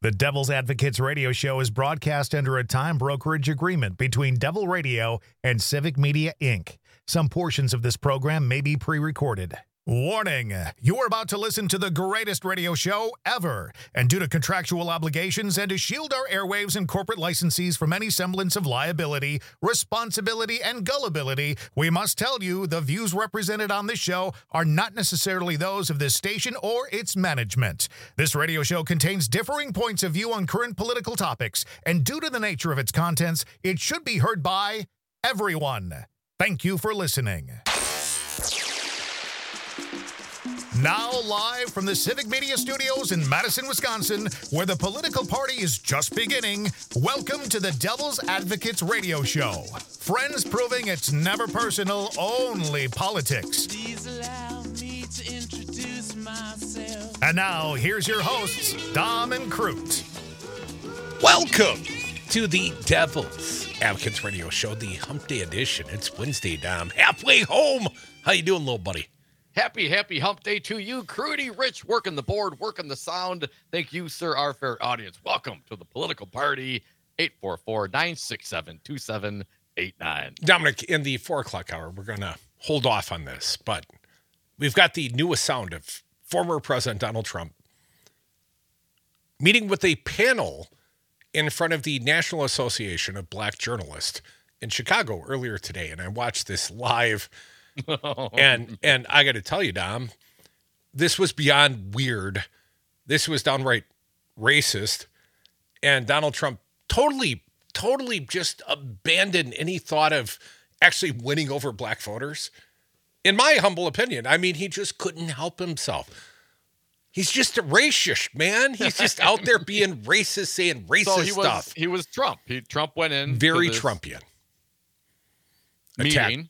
The Devil's Advocates radio show is broadcast under a time brokerage agreement between Devil Radio and Civic Media, Inc. Some portions of this program may be pre-recorded. Warning, you are about to listen to the greatest radio show ever. And due to contractual obligations and to shield our airwaves and corporate licensees from any semblance of liability, responsibility, and gullibility, we must tell you the views represented on this show are not necessarily those of this station or its management. This radio show contains differing points of view on current political topics, and due to the nature of its contents, it should be heard by everyone. Thank you for listening. Now live from the Civic Media Studios in Madison, Wisconsin, where the political party is just beginning, welcome to the Devil's Advocates radio show. Friends proving it's never personal, only politics. Please allow me to introduce myself. And now, here's your hosts, Dom and Crute. Welcome to the Devil's Advocates radio show, the Hump Day edition. It's Wednesday, Dom. Halfway home. How you doing, little buddy? Happy hump day to you, Crudy, Rich, working the board, working the sound. Thank you, sir, our fair audience. Welcome to the political party, 844-967-2789. Dominic, in the 4 o'clock hour, we're going to hold off on this, but we've got the newest sound of former President Donald Trump meeting with a panel in front of the National Association of Black Journalists in Chicago earlier today, and I watched this live. And I got to tell you, Dom, this was beyond weird. This was downright racist. And Donald Trump totally just abandoned any thought of actually winning over black voters. In my humble opinion, I mean, he just couldn't help himself. He's just a racist, man. He's just out there being racist, saying racist stuff. He was Trump. Trump went in. Very Trumpian. Meeting.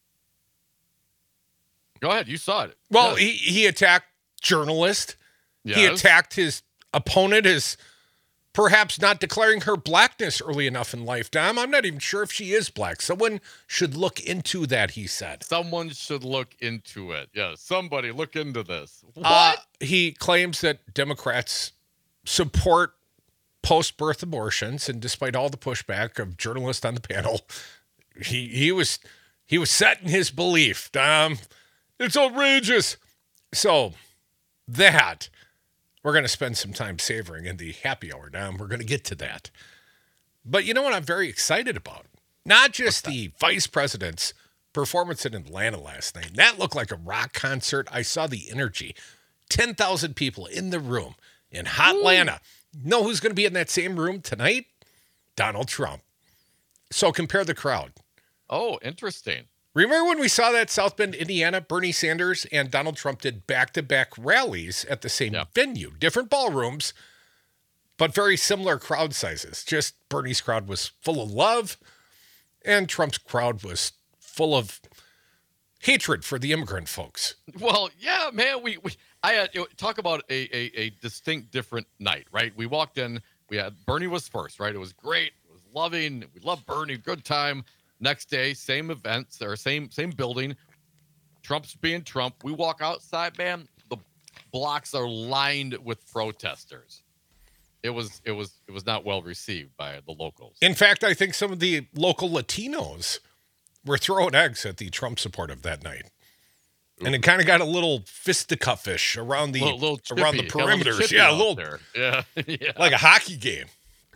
Go ahead. You saw it. Well, he attacked journalists. Yes. He attacked his opponent as perhaps not declaring her blackness early enough in life, Dom. I'm not even sure if she is black. Someone should look into that, he said. Someone should look into it. Yeah, somebody look into this. What? He claims that Democrats support post-birth abortions, and despite all the pushback of journalists on the panel, he was set in his belief, Dom. It's outrageous. So that we're going to spend some time savoring in the happy hour, Dom. We're going to get to that. But you know what I'm very excited about? Not just the vice president's performance in Atlanta last night. That looked like a rock concert. I saw the energy. 10,000 people in the room in hot Atlanta. Know who's going to be in that same room tonight? Donald Trump. So compare the crowd. Oh, interesting. Remember when we saw that South Bend, Indiana, Bernie Sanders and Donald Trump did back-to-back rallies at the same venue, different ballrooms, but very similar crowd sizes. Just Bernie's crowd was full of love, and Trump's crowd was full of hatred for the immigrant folks. Well, yeah, man, I talk about a distinct different night, right? We walked in, Bernie was first, right? It was great, it was loving, we love Bernie, good time. Next day, same events or same building. Trump's being Trump. We walk outside, man. The blocks are lined with protesters. It was not well received by the locals. In fact, I think some of the local Latinos were throwing eggs at the Trump supporter that night, and it kind of got a little fisticuffish around the around the perimeters. Yeah, a little there. Yeah, like a hockey game.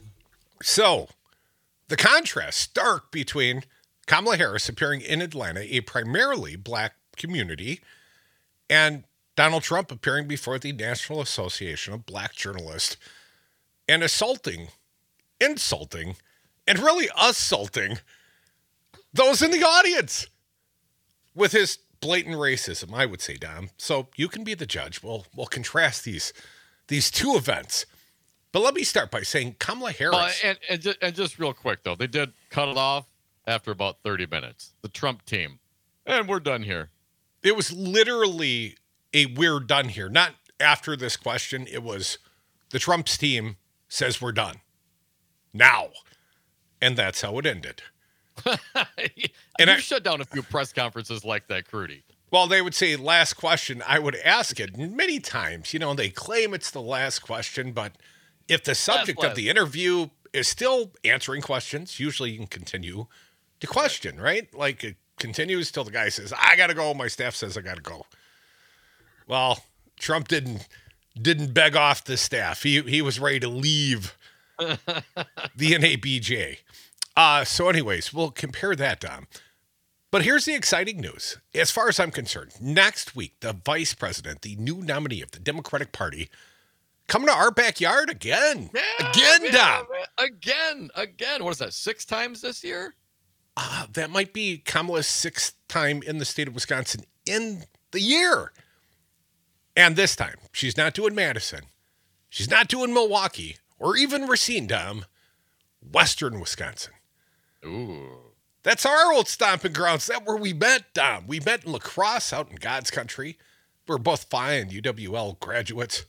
So the contrast stark between Kamala Harris appearing in Atlanta, a primarily black community, and Donald Trump appearing before the National Association of Black Journalists and insulting, and really assaulting those in the audience with his blatant racism, I would say, Dom. So you can be the judge. We'll contrast these two events. But let me start by saying Kamala Harris. And just real quick, though, they did cut it off after about 30 minutes. The Trump team. And we're done here. It was literally a we're done here. Not after this question. It was the Trump's team says we're done. Now. And that's how it ended. And you shut down a few press conferences like that, Crudy. Well, they would say last question. I would ask it many times. You know, they claim it's the last question, but If the subject of the interview is still answering questions, usually you can continue to question, right? Like it continues till the guy says, I got to go. My staff says I got to go. Well, Trump didn't beg off the staff. He was ready to leave the NABJ. So anyways, we'll compare that, Dom. But here's the exciting news. As far as I'm concerned, next week, the vice president, the new nominee of the Democratic Party, coming to our backyard again. Again, Dom. Again. What is that, 6 times this year? That might be Kamala's 6th time in the state of Wisconsin in the year. And this time, she's not doing Madison. She's not doing Milwaukee or even Racine, Dom. Western Wisconsin. Ooh. That's our old stomping grounds. That's where we met, Dom. We met in La Crosse out in God's country. We're both fine UWL graduates.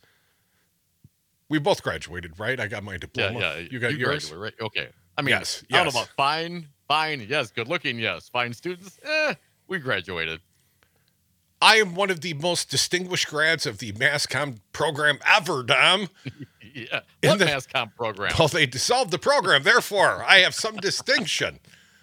We both graduated, right? I got my diploma. Yeah. You got yours? Right? Okay. I mean, Yes. I don't know about fine, yes, good looking, yes. Fine students, we graduated. I am one of the most distinguished grads of the mass comm program ever, Dom. Yeah. What mass comm program? Well, they dissolved the program. Therefore, I have some distinction.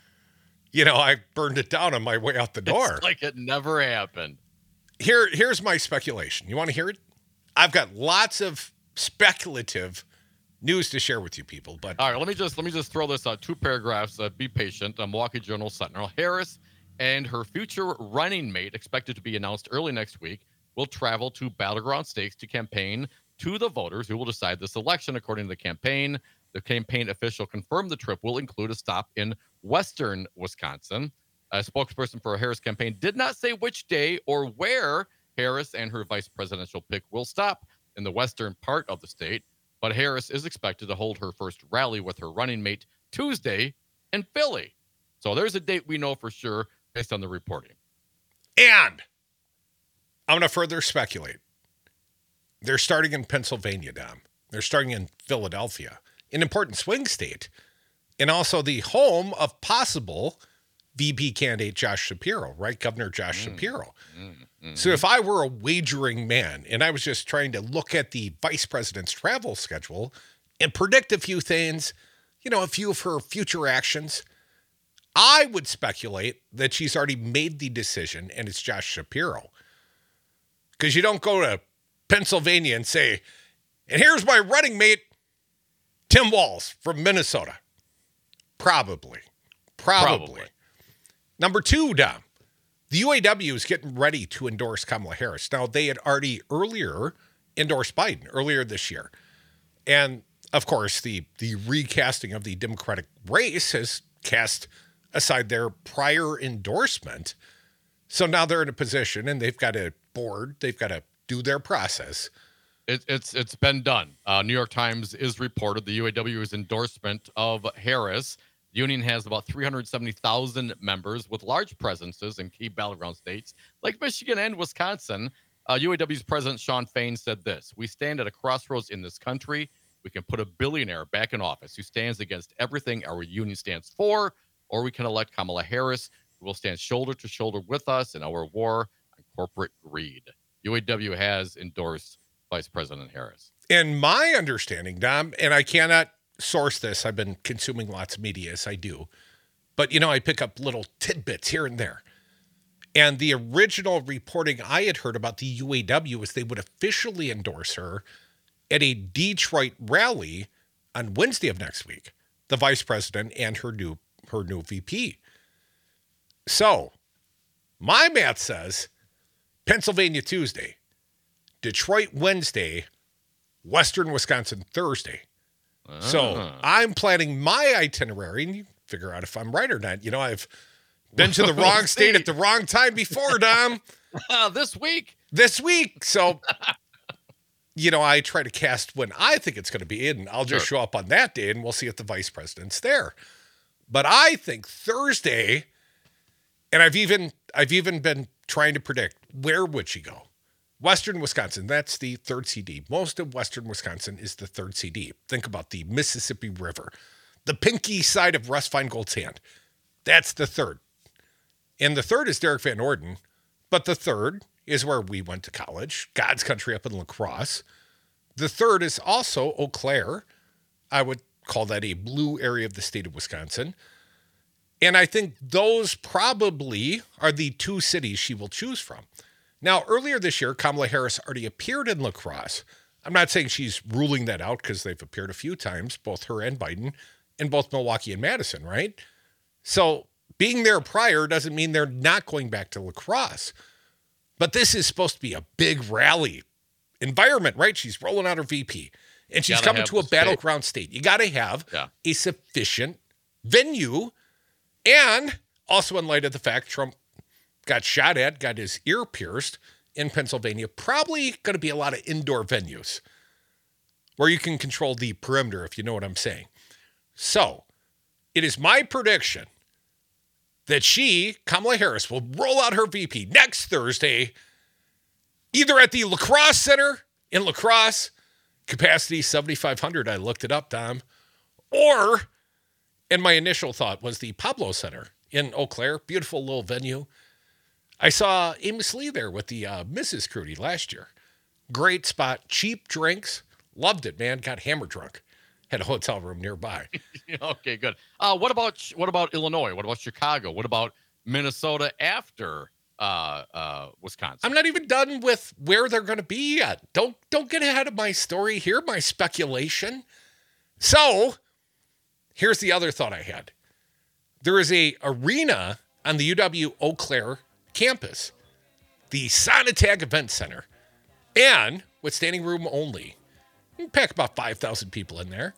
I burned it down on my way out the door. It's like it never happened. Here's my speculation. You want to hear it? I've got lots of speculative news to share with you people. But all right, let me just throw this out. 2 paragraphs. Be patient. Milwaukee Journal Sentinel. Harris and her future running mate, expected to be announced early next week, will travel to battleground states to campaign to the voters who will decide this election. According to the campaign official confirmed the trip will include a stop in Western Wisconsin. A spokesperson for a Harris campaign did not say which day or where Harris and her vice presidential pick will stop in the western part of the state, but Harris is expected to hold her first rally with her running mate Tuesday in Philly. So there's a date we know for sure based on the reporting. And I'm going to further speculate. They're starting in Pennsylvania, Dom. They're starting in Philadelphia, an important swing state, and also the home of possible VP candidate Josh Shapiro, right? Governor Josh Shapiro. So if I were a wagering man and I was just trying to look at the vice president's travel schedule and predict a few things, a few of her future actions, I would speculate that she's already made the decision and it's Josh Shapiro. Because you don't go to Pennsylvania and say, and here's my running mate, Tim Walz from Minnesota. Probably. Number 2, Dom. The UAW is getting ready to endorse Kamala Harris. Now, they had already earlier endorsed Biden, earlier this year. And, of course, the recasting of the Democratic race has cast aside their prior endorsement. So now they're in a position, and they've got a board. They've got to do their process. It's been done. New York Times is reported the UAW's endorsement of Harris. The union has about 370,000 members with large presences in key battleground states like Michigan and Wisconsin. UAW's president, Shawn Fain, said this: "We stand at a crossroads in this country. We can put a billionaire back in office who stands against everything our union stands for, or we can elect Kamala Harris, who will stand shoulder to shoulder with us in our war on corporate greed." UAW has endorsed Vice President Harris. And my understanding, Dom, and I cannot source this, I've been consuming lots of media, as I do, but, I pick up little tidbits here and there. And the original reporting I had heard about the UAW is they would officially endorse her at a Detroit rally on Wednesday of next week, the vice president and her new VP. So my math says Pennsylvania Tuesday, Detroit Wednesday, Western Wisconsin Thursday. So I'm planning my itinerary, and you figure out if I'm right or not. I've been to the wrong state at the wrong time before, Dom. This week. So, I try to cast when I think it's going to be in. I'll just show up on that day, and we'll see if the vice president's there. But I think Thursday, and I've even been trying to predict, where would she go? Western Wisconsin, that's the third CD. Most of Western Wisconsin is the third CD. Think about the Mississippi River, the pinky side of Russ Feingold's hand. That's the third. And the third is Derek Van Orden, but the third is where we went to college, God's country up in La Crosse. The third is also Eau Claire. I would call that a blue area of the state of Wisconsin. And I think those probably are the two cities she will choose from. Now, earlier this year, Kamala Harris already appeared in La Crosse. I'm not saying she's ruling that out because they've appeared a few times, both her and Biden, in both Milwaukee and Madison, right? So being there prior doesn't mean they're not going back to La Crosse. But this is supposed to be a big rally environment, right? She's rolling out her VP. And she's coming to a battleground state. You got to have a sufficient venue. And also in light of the fact Trump got shot at, got his ear pierced in Pennsylvania, probably going to be a lot of indoor venues where you can control the perimeter, if you know what I'm saying. So it is my prediction that Kamala Harris, will roll out her VP next Thursday, either at the La Crosse Center in La Crosse, capacity 7,500. I looked it up, Tom. Or, and my initial thought was the Pablo Center in Eau Claire. Beautiful little venue. I saw Amos Lee there with the Mrs. Crudy last year. Great spot. Cheap drinks. Loved it, man. Got hammer drunk. Had a hotel room nearby. Okay, good. What about Illinois? What about Chicago? What about Minnesota after Wisconsin? I'm not even done with where they're going to be yet. Don't get ahead of my story here, my speculation. So, here's the other thought I had. There is a arena on the UW Eau Claire campus, the Sonatag Event Center, and with standing room only. You can pack about 5,000 people in there.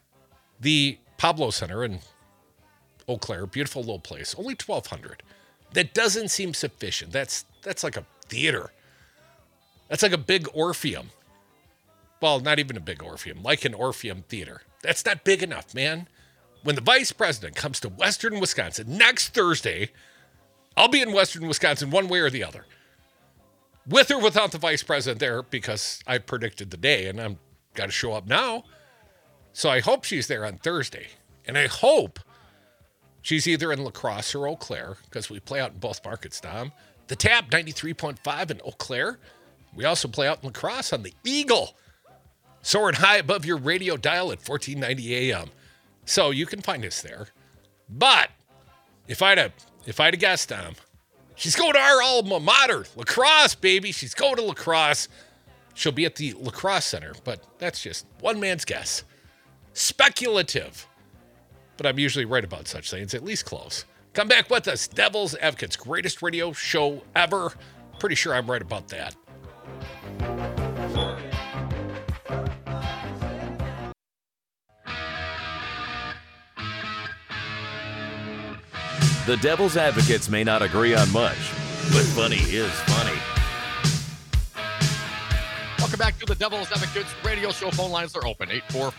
The Pablo Center in Eau Claire, beautiful little place, only 1,200. That doesn't seem sufficient. That's like a theater. That's like a big Orpheum. Well, not even a big Orpheum, like an Orpheum theater. That's not big enough, man. When the vice president comes to Western Wisconsin next Thursday, I'll be in Western Wisconsin one way or the other. With or without the vice president there, because I predicted the day and I'm got to show up now. So I hope she's there on Thursday. And I hope she's either in La Crosse or Eau Claire, because we play out in both markets, Tom. The Tap, 93.5 in Eau Claire. We also play out in La Crosse on the Eagle, soaring high above your radio dial at 1490 AM. So you can find us there. But if I'd have guessed, Tom, she's going to our alma mater, La Crosse, baby. She's going to La Crosse. She'll be at the La Crosse Center, but that's just one man's guess. Speculative. But I'm usually right about such things, at least close. Come back with us. Devil's Advocates, greatest radio show ever. Pretty sure I'm right about that. The Devil's Advocates may not agree on much, but funny is funny. Welcome back to the Devil's Advocates radio show. Phone lines are open.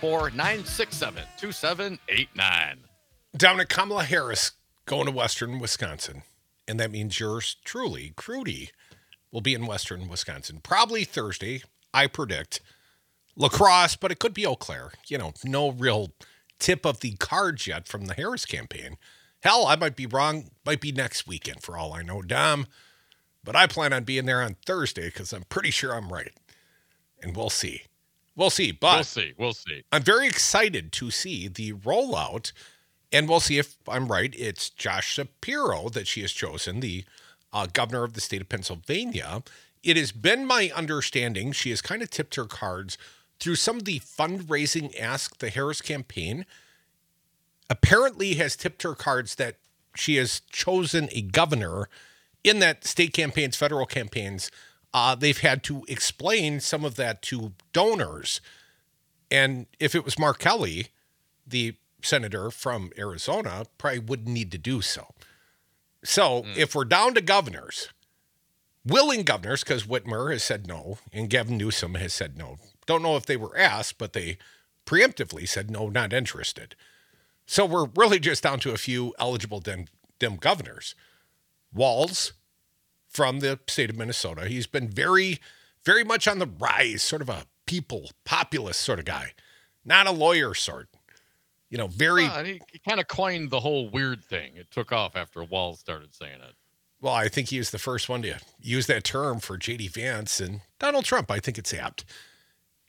844-967-2789. Down at Kamala Harris going to Western Wisconsin. And that means yours truly, Crudy, will be in Western Wisconsin. Probably Thursday, I predict. La Crosse, but it could be Eau Claire. You know, no real tip of the cards yet from the Harris campaign. Hell, I might be wrong. Might be next weekend for all I know, Dom. But I plan on being there on Thursday because I'm pretty sure I'm right. And we'll see. We'll see. But We'll see. I'm very excited to see the rollout. And we'll see if I'm right. It's Josh Shapiro that she has chosen, the governor of the state of Pennsylvania. It has been my understanding she has kind of tipped her cards through some of the fundraising ask the Harris campaign. Apparently has tipped her cards that she has chosen a governor in that state campaigns, federal campaigns. They've had to explain some of that to donors. And if it was Mark Kelly, the senator from Arizona, probably wouldn't need to do so. So if we're down to governors, willing governors, because Whitmer has said no, and Gavin Newsom has said no. Don't know if they were asked, but they preemptively said no, not interested. So we're really just down to a few eligible Dem governors. Walz from the state of Minnesota. He's been very, very much on the rise, sort of a populist sort of guy. Not a lawyer sort. You know, very... he kind of coined the whole weird thing. It took off after Walz started saying it. Well, I think he was the first one to use that term for J.D. Vance and Donald Trump. I think it's apt.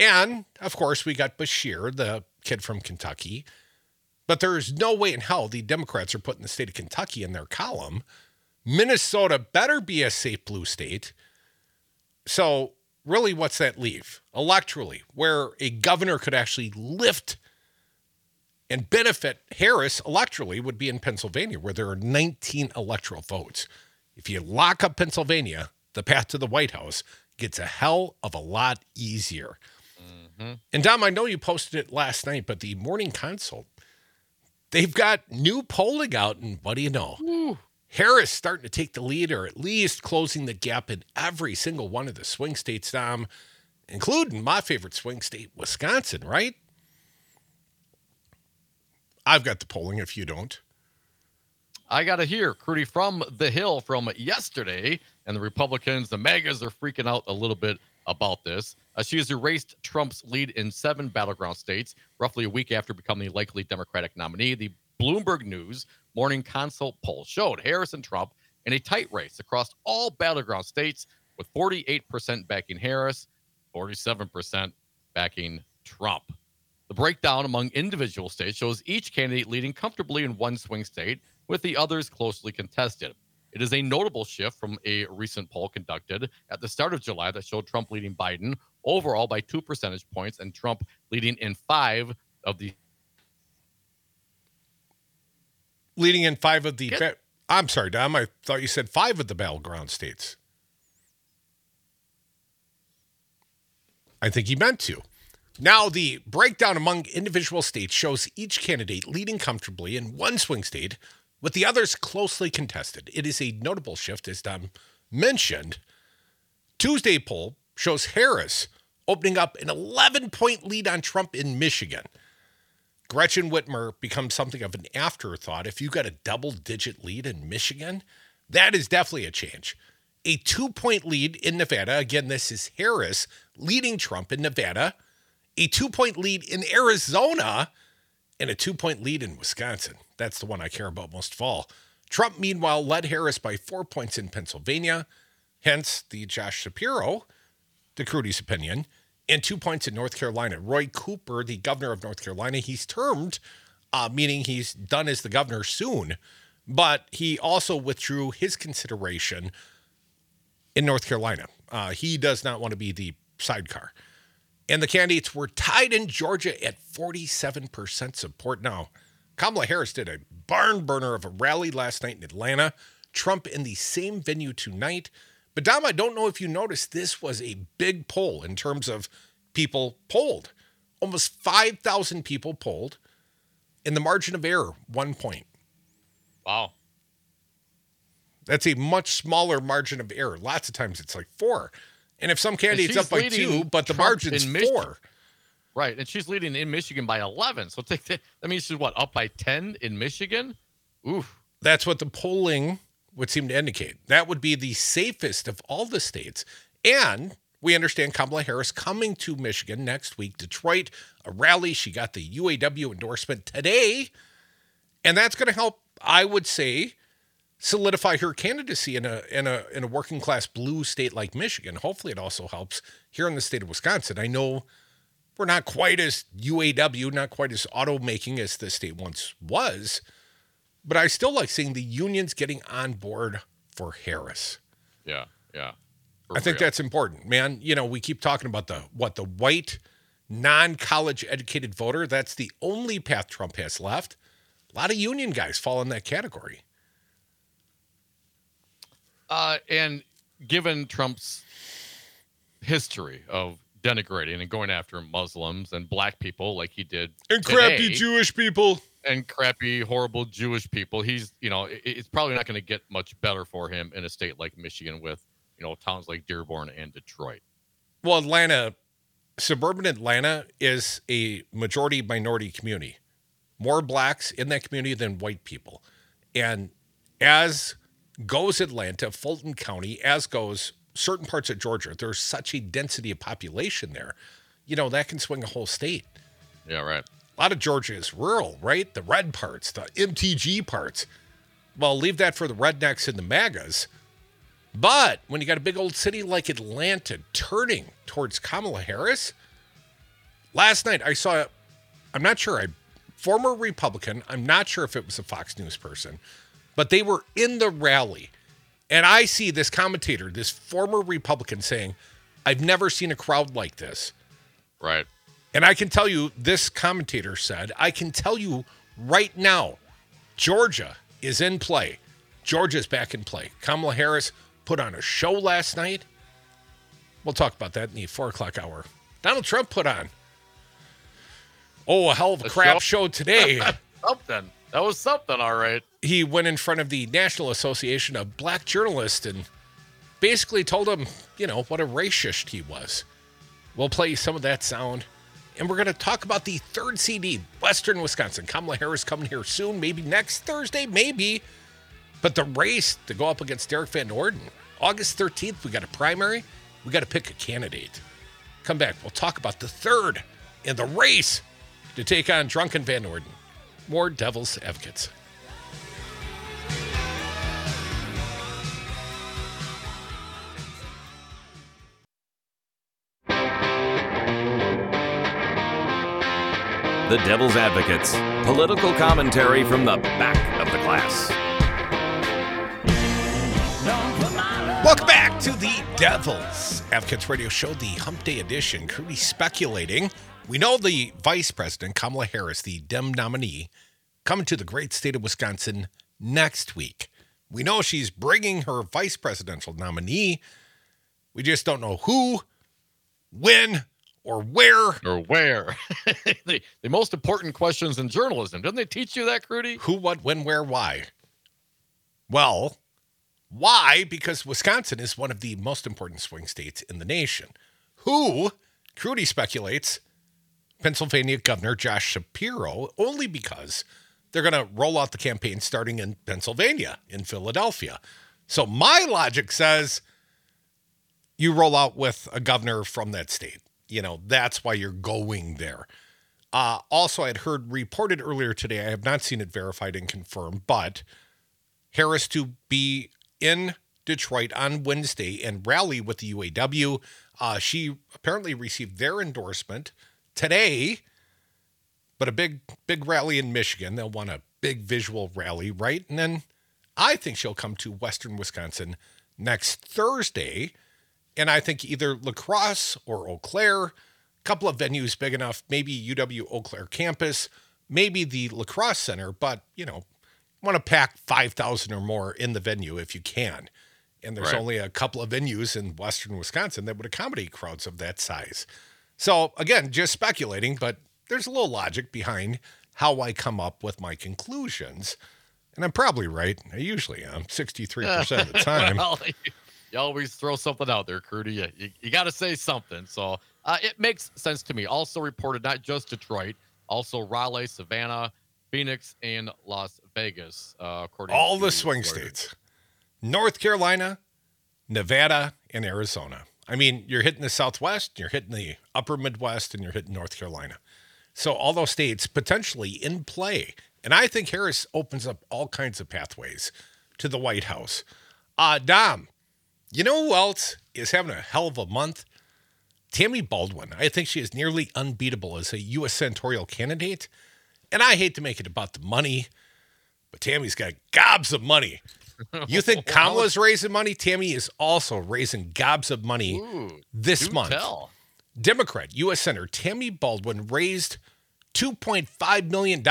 And, of course, we got Bashir, the kid from Kentucky. But there's no way in hell the Democrats are putting the state of Kentucky in their column. Minnesota better be a safe blue state. So, really, what's that leave? Electorally, where a governor could actually lift and benefit Harris electorally would be in Pennsylvania, where there are 19 electoral votes. If you lock up Pennsylvania, the path to the White House gets a hell of a lot easier. Mm-hmm. And Dom, I know you posted it last night, but the Morning Consult, they've got new polling out, and what do you know? Ooh. Harris starting to take the lead, or at least closing the gap in every single one of the swing states, Dom, including my favorite swing state, Wisconsin, right? I've got the polling if you don't. I got to hear, Crudy, from the Hill from yesterday, and the Republicans, the MAGAs, are freaking out a little bit about this. She has erased Trump's lead in 7 battleground states, roughly a week after becoming the likely Democratic nominee. The Bloomberg News Morning Consult poll showed Harris and Trump in a tight race across all battleground states, with 48% backing Harris, 47% backing Trump. The breakdown among individual states shows each candidate leading comfortably in one swing state, with the others closely contested. It is a notable shift from a recent poll conducted at the start of July that showed Trump leading Biden overall by 2 percentage points and Trump leading in 5 of the... Leading in 5 of the... I'm sorry, Dom. I thought you said 5 of the battleground states. I think he meant to. Now, the breakdown among individual states shows each candidate leading comfortably in one swing state, with the others closely contested. It is a notable shift, as Dom mentioned. Tuesday poll shows Harris opening up an 11-point lead on Trump in Michigan. Gretchen Whitmer becomes something of an afterthought. If you got a double-digit lead in Michigan, that is definitely a change. A 2-point lead in Nevada. Again, this is Harris leading Trump in Nevada. A 2-point lead in Arizona, and a 2-point lead in Wisconsin. That's the one I care about most of all. Trump, meanwhile, led Harris by 4 points in Pennsylvania, hence the Josh Shapiro, to Crudy's opinion, and 2 points in North Carolina. Roy Cooper, the governor of North Carolina, he's termed, meaning he's done as the governor soon, but he also withdrew his consideration in North Carolina. He does not want to be the sidecar. And the candidates were tied in Georgia at 47% support. Now, Kamala Harris did a barn burner of a rally last night in Atlanta. Trump in the same venue tonight. But Dom, I don't know if you noticed, this was a big poll in terms of people polled. Almost 5,000 people polled. In the margin of error, 1 point. Wow. That's a much smaller margin of error. Lots of times it's like 4. And if some candidate's up by 2, but the margin's 4. Right, and she's leading in Michigan by 11. So that means she's, up by 10 in Michigan? Oof. That's what the polling would seem to indicate. That would be the safest of all the states. And we understand Kamala Harris coming to Michigan next week, Detroit, a rally. She got the UAW endorsement today. And that's going to help, I would say, solidify her candidacy in a working class blue state like Michigan. Hopefully it also helps here in the state of Wisconsin. I know we're not quite as UAW, not quite as automaking as the state once was, but I still like seeing the unions getting on board for Harris. Yeah. I think that's important, man. You know, we keep talking about the white, non-college educated voter. That's the only path Trump has left. A lot of union guys fall in that category. And given Trump's history of denigrating and going after Muslims and black people like he did and today, crappy Jewish people and crappy, horrible Jewish people, he's, it's probably not going to get much better for him in a state like Michigan with, towns like Dearborn and Detroit. Well, suburban Atlanta is a majority minority community. More blacks in that community than white people. And as goes Atlanta, Fulton County, as goes certain parts of Georgia, there's such a density of population there. That can swing a whole state. Yeah, right. A lot of Georgia is rural, right? The red parts, the MTG parts. Well, leave that for the rednecks and the MAGAs. But when you got a big old city like Atlanta turning towards Kamala Harris, last night I saw, I'm not sure, a former Republican, I'm not sure if it was a Fox News person, but they were in the rally. And I see this commentator, this former Republican saying, I've never seen a crowd like this. Right. And I can tell you, this commentator said, I can tell you right now, Georgia is in play. Georgia's back in play. Kamala Harris put on a show last night. We'll talk about that in the 4 o'clock hour. Donald Trump put on, a hell of a crap show today. Something. That was something, all right. He went in front of the National Association of Black Journalists and basically told them, what a racist he was. We'll play you some of that sound. And we're going to talk about the third CD, Western Wisconsin. Kamala Harris coming here soon, maybe next Thursday, maybe. But the race to go up against Derek Van Orden, August 13th, we got a primary. We got to pick a candidate. Come back. We'll talk about the third in the race to take on Drunken Van Orden. More Devil's Advocates. The Devil's Advocates. Political commentary from the back of the class. Welcome back to the Devil's Advocates Radio Show, the Hump Day edition. Currently speculating. We know the Vice President, Kamala Harris, the Dem nominee, coming to the great state of Wisconsin next week. We know she's bringing her vice presidential nominee. We just don't know who, when, or where. The most important questions in journalism. Didn't they teach you that, Crudy? Who, what, when, where, why? Well, why? Because Wisconsin is one of the most important swing states in the nation. Who, Crudy speculates, Pennsylvania Governor Josh Shapiro, only because they're going to roll out the campaign starting in Pennsylvania, in Philadelphia. So my logic says you roll out with a governor from that state. That's why you're going there. Also, I had heard reported earlier today, I have not seen it verified and confirmed, but Harris to be in Detroit on Wednesday and rally with the UAW. She apparently received their endorsement today, but a big rally in Michigan. They'll want a big visual rally, right? And then I think she'll come to Western Wisconsin next Thursday. And I think either La Crosse or Eau Claire, a couple of venues big enough, maybe UW Eau Claire campus, maybe the La Crosse Center, but, want to pack 5,000 or more in the venue if you can. And there's only a couple of venues in Western Wisconsin that would accommodate crowds of that size. So, again, just speculating, but there's a little logic behind how I come up with my conclusions. And I'm probably right. I usually am, 63% of the time. Well, you always throw something out there, Crudy. You got to say something. So it makes sense to me. Also reported not just Detroit, also Raleigh, Savannah, Phoenix, and Las Vegas. According all to the swing states. North Carolina, Nevada, and Arizona. I mean, you're hitting the Southwest, you're hitting the upper Midwest, and you're hitting North Carolina. So all those states potentially in play. And I think Harris opens up all kinds of pathways to the White House. Dom, you know who else is having a hell of a month? Tammy Baldwin. I think she is nearly unbeatable as a U.S. senatorial candidate. And I hate to make it about the money, but Tammy's got gobs of money. You think Kamala's raising money? Tammy is also raising gobs of money this month. Democrat U.S. Senator Tammy Baldwin raised $2.5 million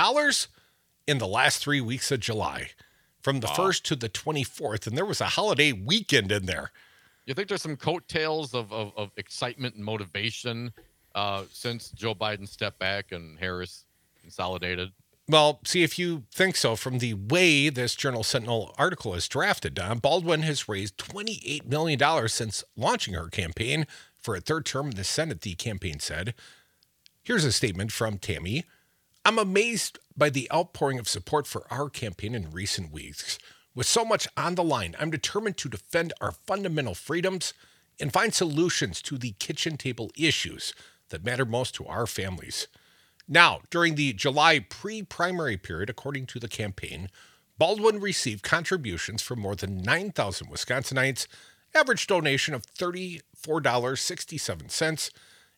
in the last 3 weeks of July, from the 1st to the 24th. And there was a holiday weekend in there. You think there's some coattails of excitement and motivation since Joe Biden stepped back and Harris consolidated? Well, see, if you think so, from the way this Journal Sentinel article is drafted, Don, Baldwin has raised $28 million since launching her campaign for a third term in the Senate, the campaign said. Here's a statement from Tammy. I'm amazed by the outpouring of support for our campaign in recent weeks. With so much on the line, I'm determined to defend our fundamental freedoms and find solutions to the kitchen table issues that matter most to our families. Now, during the July pre-primary period, according to the campaign, Baldwin received contributions from more than 9,000 Wisconsinites, average donation of $34.67,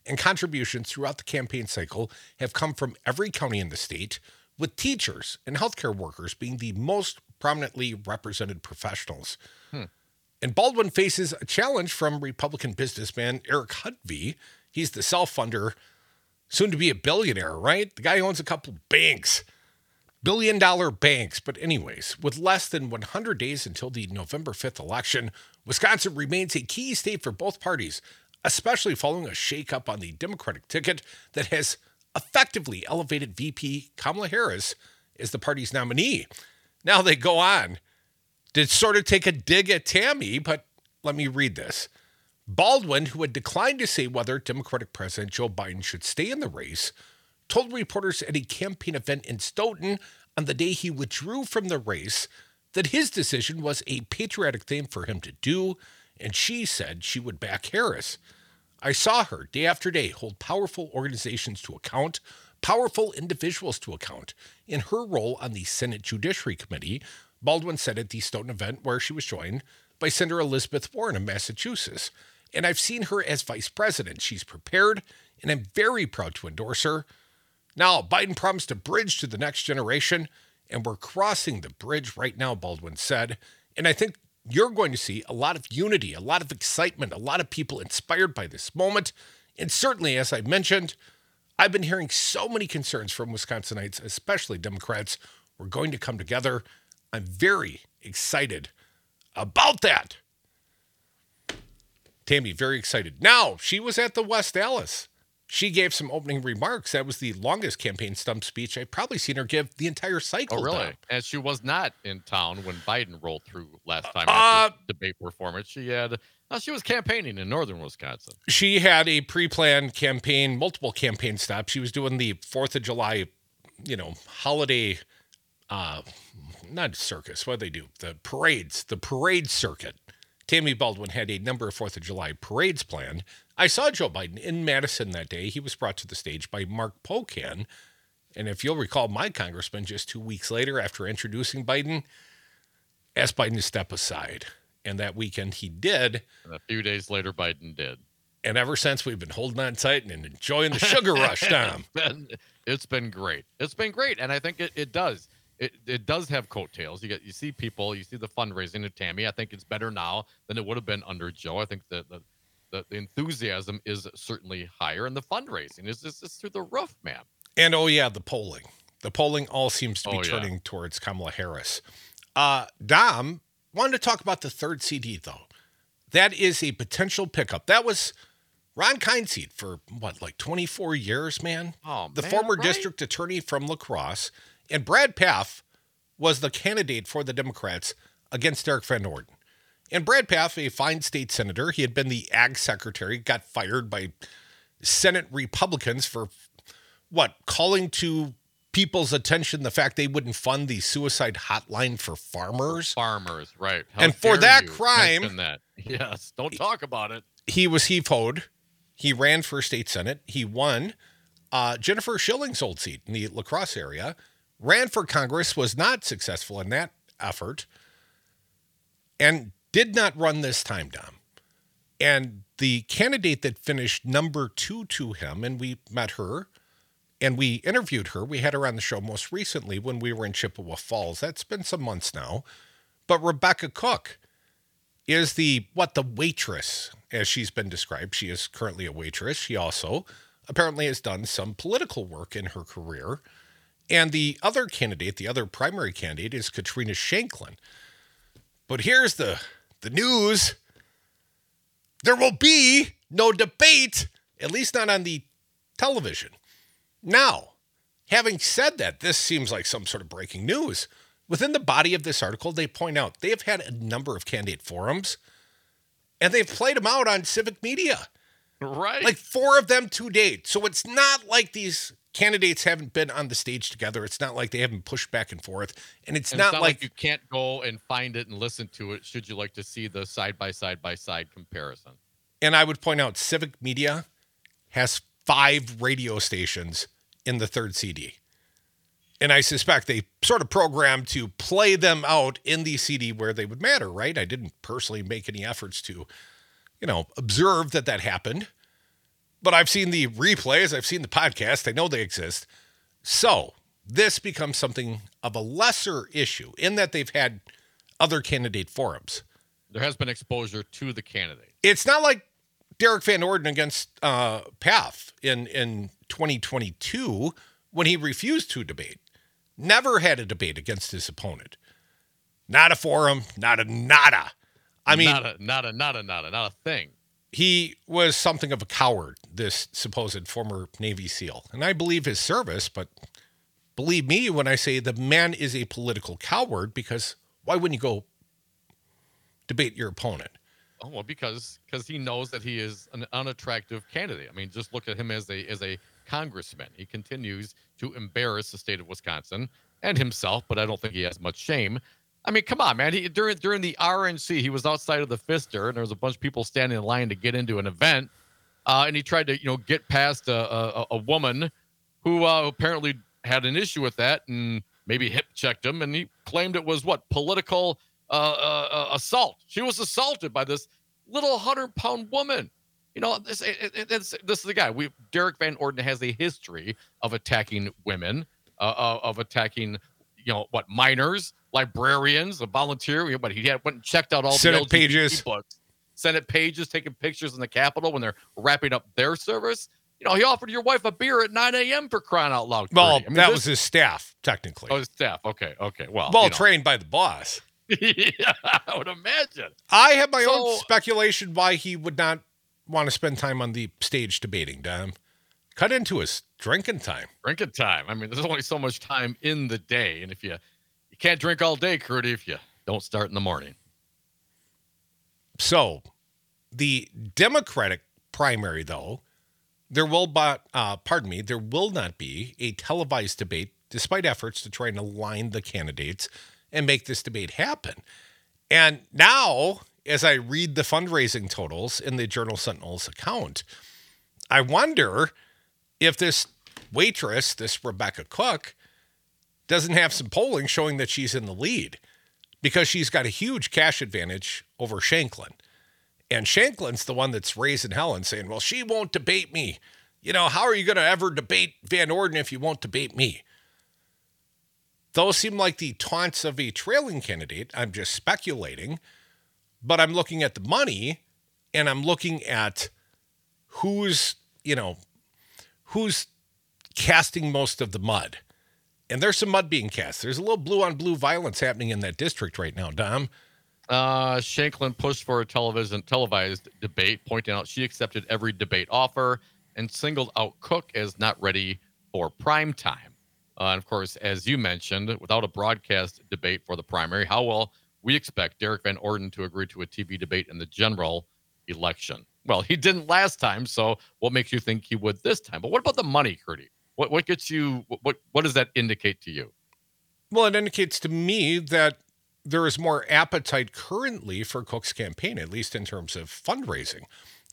and contributions throughout the campaign cycle have come from every county in the state, with teachers and healthcare workers being the most prominently represented professionals. And Baldwin faces a challenge from Republican businessman Eric Hudvey. He's the self-funder, soon to be a billionaire, right? The guy owns a couple banks, billion-dollar banks. But anyways, with less than 100 days until the November 5th election, Wisconsin remains a key state for both parties, especially following a shakeup on the Democratic ticket that has effectively elevated VP Kamala Harris as the party's nominee. Now they go on to sort of take a dig at Tammy, but let me read this. Baldwin, who had declined to say whether Democratic President Joe Biden should stay in the race, told reporters at a campaign event in Stoughton on the day he withdrew from the race that his decision was a patriotic thing for him to do, and she said she would back Harris. I saw her day after day hold powerful organizations to account, powerful individuals to account. In her role on the Senate Judiciary Committee, Baldwin said at the Stoughton event where she was joined by Senator Elizabeth Warren of Massachusetts. And I've seen her as vice president. She's prepared, and I'm very proud to endorse her. Now, Biden promised a bridge to the next generation, and we're crossing the bridge right now, Baldwin said. And I think you're going to see a lot of unity, a lot of excitement, a lot of people inspired by this moment. And certainly, as I mentioned, I've been hearing so many concerns from Wisconsinites, especially Democrats. We're going to come together. I'm very excited about that. Tammy, very excited. Now, she was at the West Dallas. She gave some opening remarks. That was the longest campaign stump speech I've probably seen her give the entire cycle. Oh, really? Now. And she was not in town when Biden rolled through last time after debate performance. She was campaigning in northern Wisconsin. She had a pre-planned campaign, multiple campaign stops. She was doing the 4th of July, holiday, not circus. What do they do? The parades, the parade circuit. Tammy Baldwin had a number of 4th of July parades planned. I saw Joe Biden in Madison that day. He was brought to the stage by Mark Pocan. And if you'll recall, my congressman just 2 weeks later, after introducing Biden, asked Biden to step aside. And that weekend he did. And a few days later, Biden did. And ever since, we've been holding on tight and enjoying the sugar rush, Tom. It's been great. It's been great. And I think it does. It does have coattails. You see people, you see the fundraising of Tammy. I think it's better now than it would have been under Joe. I think the enthusiasm is certainly higher, and the fundraising is through the roof, man. And the polling. The polling all seems to be turning towards Kamala Harris. Dom wanted to talk about the third CD, though. That is a potential pickup. That was Ron Kind's seat for 24 years, man. Oh, the former district attorney from La Crosse. And Brad Pfaff was the candidate for the Democrats against Eric Van Orden. And Brad Pfaff, a fine state senator, he had been the ag secretary, got fired by Senate Republicans for, calling to people's attention the fact they wouldn't fund the suicide hotline for farmers. Farmers, right. How and for that crime, yes, don't talk about it. He was heave-hoed. He ran for state senate. He won Jennifer Schilling's old seat in the La Crosse area. Ran for Congress, was not successful in that effort, and did not run this time, Dom. And the candidate that finished number 2 to him, and we met her, and we interviewed her. We had her on the show most recently when we were in Chippewa Falls. That's been some months now. But Rebecca Cook is the waitress, as she's been described. She is currently a waitress. She also apparently has done some political work in her career. And the other candidate, the other primary candidate, is Katrina Shanklin. But here's the news. There will be no debate, at least not on the television. Now, having said that, this seems like some sort of breaking news. Within the body of this article, they point out they have had a number of candidate forums, and they've played them out on civic media. Right. Like 4 of them to date. So it's not like these candidates haven't been on the stage together. It's not like they haven't pushed back and forth. And it's not like you can't go and find it and listen to it should you like to see the side-by-side comparison. And I would point out civic media has 5 radio stations in the third CD. And I suspect they sort of programmed to play them out in the CD where they would matter, right? I didn't personally make any efforts to, observe that happened. but I've seen the replays. I've seen the podcast. I know they exist. So this becomes something of a lesser issue in that they've had other candidate forums. There has been exposure to the candidate. It's not like Derek Van Orden against Path in 2022 when he refused to debate. Never had a debate against his opponent. Not a forum, not a nada. I mean, not a thing. He was something of a coward, this supposed former Navy SEAL. And I believe his service, but believe me when I say the man is a political coward, because why wouldn't you go debate your opponent? Oh, well, because he knows that he is an unattractive candidate. I mean, just look at him as a congressman. He continues to embarrass the state of Wisconsin and himself, but I don't think he has much shame. I mean, come on, man. During the RNC, he was outside of the Pfister, and there was a bunch of people standing in line to get into an event, and he tried to, get past a woman who apparently had an issue with that, and maybe hip checked him, and he claimed it was political assault. She was assaulted by this little 100-pound woman. This is the guy. Derek Van Orden has a history of attacking women, of attacking, minors, librarians, a volunteer. But he went and checked out all Senate the LGBT pages. books, Senate pages, taking pictures in the Capitol when they're wrapping up their service. He offered your wife a beer at 9 a.m. for crying out loud. Well, that was his staff, technically. Oh, his staff. Okay. Well, trained by the boss. Yeah, I would imagine. I have my own speculation why he would not want to spend time on the stage debating, Dom. Cut into his drinking time. Drinking time. I mean, there's only so much time in the day. And if you can't drink all day, Curdy, if you don't start in the morning. So, the Democratic primary, though, there will not be a televised debate, despite efforts to try and align the candidates and make this debate happen. And now, as I read the fundraising totals in the Journal Sentinel's account, I wonder if this waitress, this Rebecca Cook, doesn't have some polling showing that she's in the lead, because she's got a huge cash advantage over Shanklin. And Shanklin's the one that's raising hell and saying, well, she won't debate me. How are you going to ever debate Van Orden if you won't debate me? Those seem like the taunts of a trailing candidate. I'm just speculating, but I'm looking at the money, and I'm looking at who's casting most of the mud. And there's some mud being cast. There's a little blue-on-blue violence happening in that district right now, Dom. Shanklin pushed for a televised debate, pointing out she accepted every debate offer and singled out Cook as not ready for prime time. And of course, as you mentioned, without a broadcast debate for the primary, how will we expect Derek Van Orden to agree to a TV debate in the general election? Well, he didn't last time, so what makes you think he would this time? But what about the money, Curdy? What gets you? What does that indicate to you? Well, it indicates to me that there is more appetite currently for Cook's campaign, at least in terms of fundraising.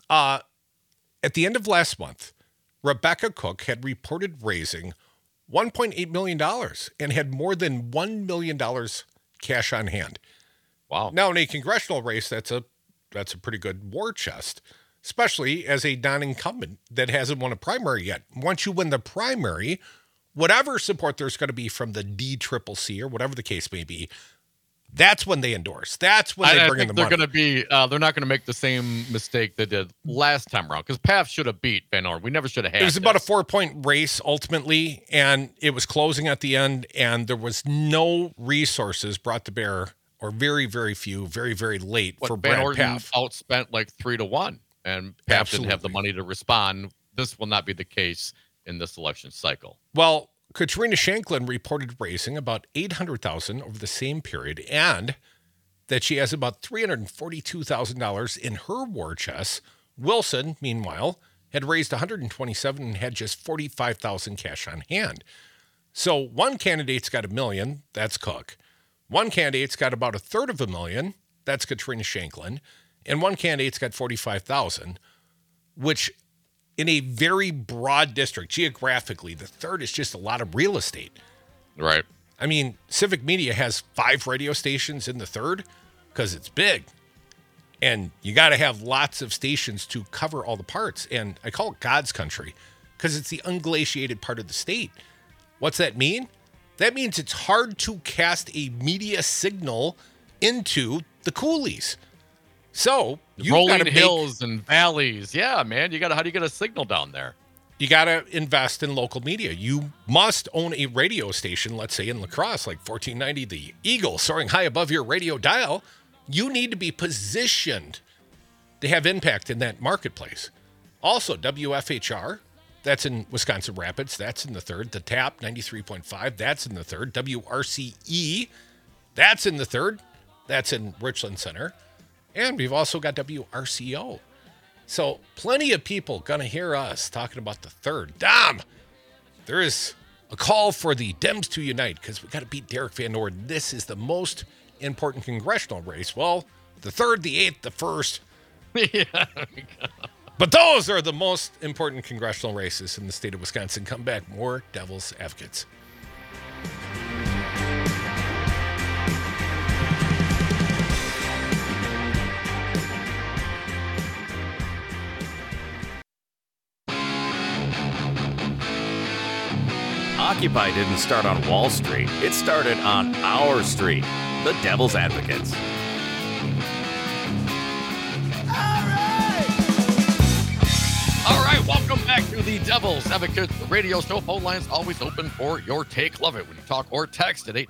At the end of last month, Rebecca Cook had reported raising $1.8 million and had more than $1 million cash on hand. Wow. Now, in a congressional race, that's a pretty good war chest, especially as a non-incumbent that hasn't won a primary yet. Once you win the primary, whatever support there's going to be from the DCCC or whatever the case may be, that's when they endorse. That's when they bring in the money. They're not going to make the same mistake they did last time around, because Paff should have beat Van Orden. We never should have had. It was about a 4-point race ultimately, and it was closing at the end, and there was no resources brought to bear, or very, very few, very, very late for Van Brad Orden Paff. outspent like 3-1, and Paff didn't have the money to respond. This will not be the case in this election cycle. Well, Katrina Shanklin reported raising about $800,000 over the same period, and that she has about $342,000 in her war chest. Wilson, meanwhile, had raised $127,000 and had just $45,000 cash on hand. So one candidate's got $1 million, that's Cook. One candidate's got about $350,000, that's Katrina Shanklin, and one candidate's got $45,000, which in a very broad district, geographically, the third is just a lot of real estate. Right. I mean, Civic Media has 5 radio stations in the third because it's big. And you got to have lots of stations to cover all the parts. And I call it God's country because it's the unglaciated part of the state. What's that mean? That means it's hard to cast a media signal into the coulees. So you rolling hills and valleys. Yeah, man. How do you get a signal down there? You got to invest in local media. You must own a radio station, let's say in La Crosse, like 1490 The Eagle, soaring high above your radio dial. You need to be positioned to have impact in that marketplace. Also, WFHR, that's in Wisconsin Rapids. That's in the third. The TAP, 93.5, that's in the third. WRCE, that's in the third. That's in Richland Center. And we've also got WRCO. So plenty of people going to hear us talking about the third. Dom, there is a call for the Dems to unite because we got to beat Derek Van Orden. This is the most important congressional race. Well, the third, the eighth, the first. Yeah. But those are the most important congressional races in the state of Wisconsin. Come back, more Devil's Advocates. Occupy didn't start on Wall Street. It started on our street, the Devil's Advocates. All right, welcome back to the Devil's Advocates radio show. Phone lines always open for your take. Love it when you talk or text at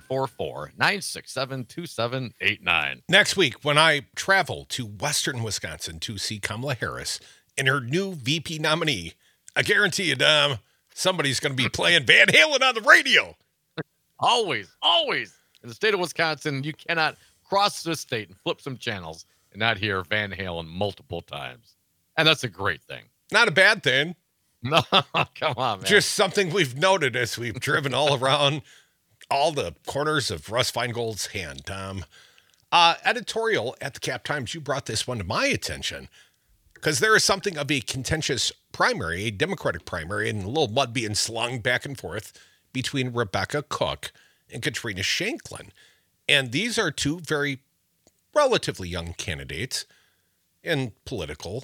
844-967-2789. Next week, when I travel to Western Wisconsin to see Kamala Harris and her new VP nominee, I guarantee you, Dom, somebody's going to be playing Van Halen on the radio. Always. In the state of Wisconsin, you cannot cross the state and flip some channels and not hear Van Halen multiple times. And that's a great thing. Not a bad thing. No, come on, man. Just something we've noted as we've driven all around all the corners of Russ Feingold's hand, Tom. Editorial at the Cap Times, you brought this one to my attention because there is something of a contentious primary, a Democratic primary, and a little mud being slung back and forth between Rebecca Cook and Katrina Shanklin. And these are two very relatively young candidates in political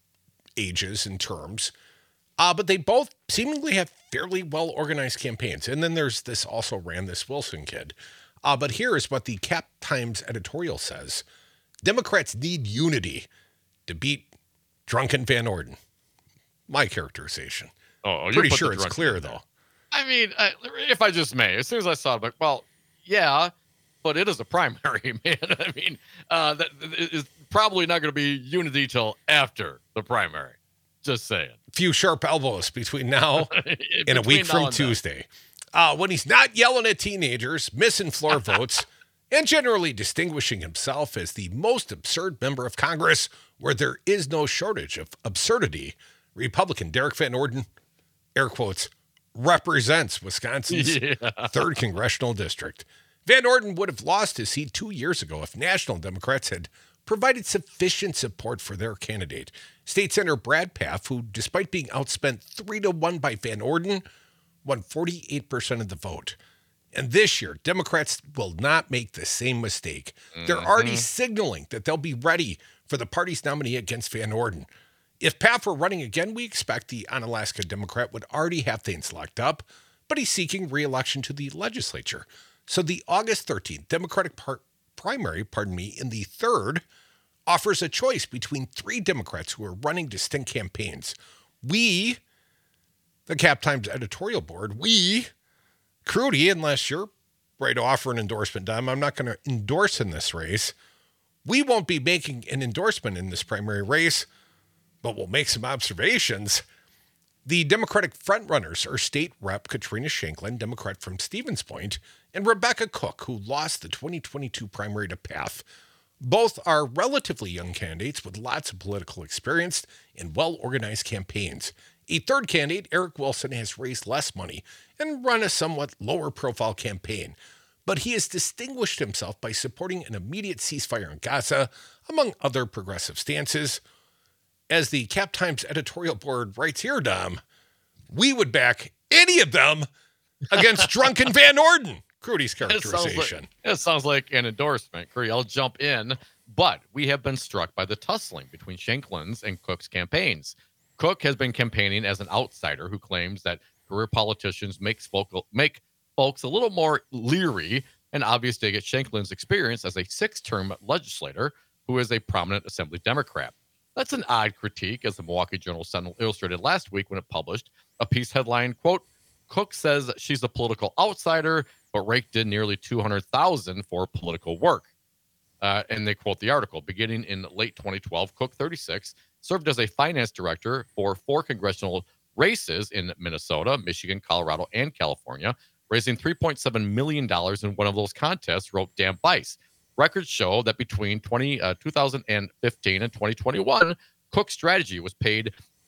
ages and terms, but they both seemingly have fairly well-organized campaigns. And then there's this also ran this Wilson kid. But here is what the Cap Times editorial says. Democrats need unity to beat drunken Van Orden. My characterization. Pretty sure it's clear, though. I mean, if I just may, as soon as I saw it, I'm like, well, yeah, but it is a primary, man. I mean, that is probably not going to be unity till after the primary. Just saying. Few sharp elbows between now and a week from Tuesday. When he's not yelling at teenagers, missing floor votes, and generally distinguishing himself as the most absurd member of Congress where there is no shortage of absurdity, Republican Derek Van Orden, air quotes, represents Wisconsin's 3rd Congressional District. Van Orden would have lost his seat 2 years ago if National Democrats had provided sufficient support for their candidate. State Senator Brad Pfaff, who, despite being outspent 3-1 by Van Orden, won 48% of the vote. And this year, Democrats will not make the same mistake. They're already signaling that they'll be ready for the party's nominee against Van Orden. If Pfaff were running again, we expect the Onalaska Democrat would already have things locked up, but he's seeking re-election to the legislature. So the August 13th Democratic primary, in the 3rd, offers a choice between 3 Democrats who are running distinct campaigns. We, the Cap Times editorial board, Crudy, unless you're ready to offer an endorsement, Dom, I'm not going to endorse in this race. We won't be making an endorsement in this primary race, but we'll make some observations. The Democratic frontrunners are State Rep. Katrina Shanklin, Democrat from Stevens Point, and Rebecca Cook, who lost the 2022 primary to Pfaff. Both are relatively young candidates with lots of political experience and well-organized campaigns. A third candidate, Eric Wilson, has raised less money and run a somewhat lower-profile campaign, but he has distinguished himself by supporting an immediate ceasefire in Gaza, among other progressive stances. As the Cap Times editorial board writes here, Dom, we would back any of them against drunken Van Orden. Crudy's characterization. It sounds like an endorsement. Crudy, I'll jump in. But we have been struck by the tussling between Shanklin's and Cook's campaigns. Cook has been campaigning as an outsider who claims that career politicians make folks a little more leery, an obvious dig at Shanklin's experience as a 6-term legislator who is a prominent Assembly Democrat. That's an odd critique, as the Milwaukee Journal-Sentinel illustrated last week when it published a piece headline, quote, Cook says she's a political outsider, but raked in nearly $200,000 for political work. And they quote the article, beginning in late 2012, Cook, 36, served as a finance director for 4 congressional races in Minnesota, Michigan, Colorado, and California, raising $3.7 million in one of those contests, wrote Dan Bice. Records show that between 2015 and 2021, Cook's strategy was paid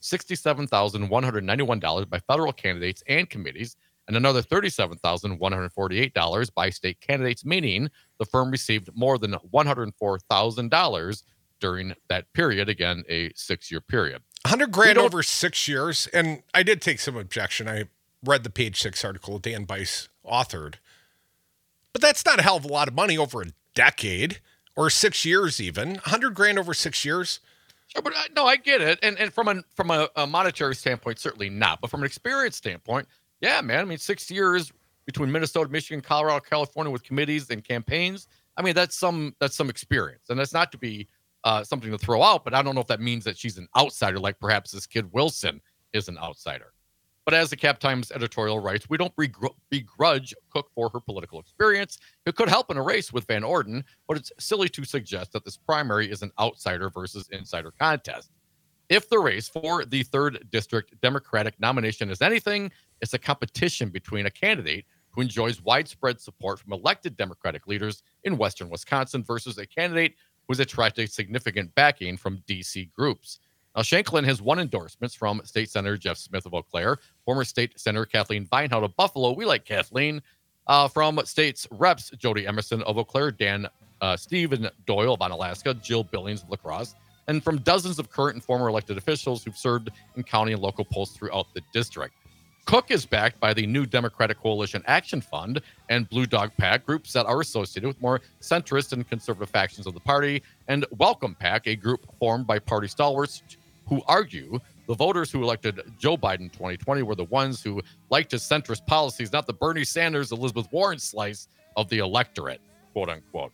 $67,191 by federal candidates and committees, and another $37,148 by state candidates, meaning the firm received more than $104,000 during that period, again, a 6-year period. $100,000 over 6 years, and I did take some objection. I read the Page 6 article Dan Bice authored, but that's not a hell of a lot of money over a decade or 6 years even. $100,000 over 6 years. Sure, but no, I get it, and from a monetary standpoint, certainly not. But from an experience standpoint, yeah, man. I mean, 6 years between Minnesota, Michigan, Colorado, California with committees and campaigns. I mean, that's some experience, and that's not to be something to throw out. But I don't know if that means that she's an outsider, like perhaps this kid Wilson is an outsider. But as the Cap Times editorial writes, we don't begrudge Cook for her political experience. It could help in a race with Van Orden, but it's silly to suggest that this primary is an outsider versus insider contest. If the race for the 3rd District Democratic nomination is anything, it's a competition between a candidate who enjoys widespread support from elected Democratic leaders in Western Wisconsin versus a candidate who has attracted significant backing from D.C. groups. Now, Shanklin has won endorsements from State Senator Jeff Smith of Eau Claire, former State Senator Kathleen Vinehout of Buffalo. We like Kathleen. From State's Reps Jody Emerson of Eau Claire, Stephen Doyle of Onalaska, Jill Billings of La Crosse, and from dozens of current and former elected officials who've served in county and local posts throughout the district. Cook is backed by the New Democratic Coalition Action Fund and Blue Dog PAC, groups that are associated with more centrist and conservative factions of the party, and Welcome PAC, a group formed by party stalwarts who argue the voters who elected Joe Biden in 2020 were the ones who liked his centrist policies, not the Bernie Sanders, Elizabeth Warren slice of the electorate, quote unquote.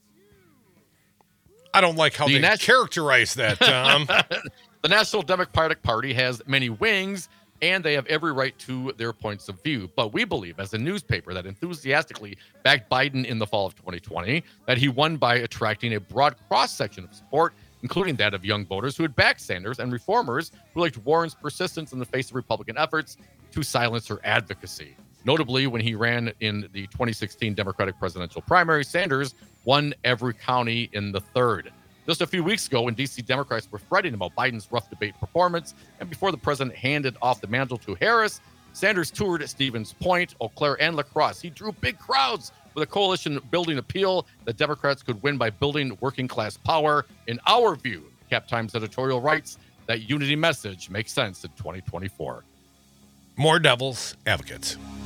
I don't like how they characterize that, Tom. The National Democratic Party has many wings, and they have every right to their points of view. But we believe, as a newspaper that enthusiastically backed Biden in the fall of 2020, that he won by attracting a broad cross-section of support, including that of young voters who had backed Sanders and reformers who liked Warren's persistence in the face of Republican efforts to silence her advocacy. Notably, when he ran in the 2016 Democratic presidential primary, Sanders won every county in the 3rd. Just a few weeks ago, when D.C. Democrats were fretting about Biden's rough debate performance, and before the president handed off the mantle to Harris, Sanders toured Stevens Point, Eau Claire, and La Crosse. He drew big crowds with a coalition-building appeal that Democrats could win by building working-class power. In our view, Cap Times editorial writes, that unity message makes sense in 2024. More devil's advocates.